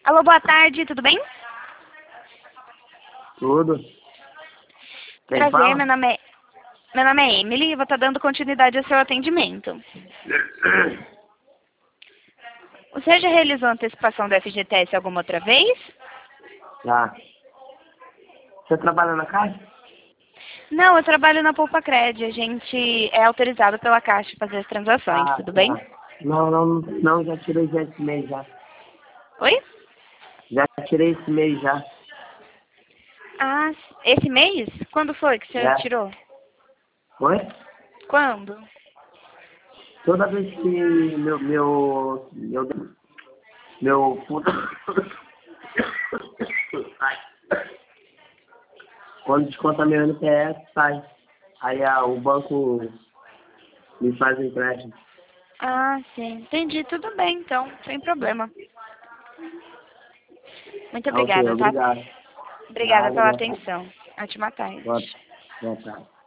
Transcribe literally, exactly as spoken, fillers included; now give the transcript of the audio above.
Alô, boa tarde, tudo bem? Tudo. Quem Prazer, fala? meu nome é, meu nome é Emily e vou estar dando continuidade ao seu atendimento. Você já realizou antecipação do F G T S alguma outra vez? Já. Você trabalha na Caixa? Não, eu trabalho na Poupa Cred. A gente é autorizado pela Caixa a fazer as transações, Ah, tudo bem? já. Não, não, não, já tirei já esse mês já. Oi? Já tirei esse mês já. Ah, esse mês? Quando foi que você Já. tirou? Oi? Quando? Toda vez que meu, meu, meu, meu, Ai. Quando desconta meu N P S, sai. Aí ah, o banco me faz o empréstimo. Ah, sim. Entendi. Tudo bem, então. Sem problema. Muito Ah, ok, obrigada, tá? obrigado. Obrigada Nada, pela boa tarde. atenção. Ótima Boa, tarde. boa tarde.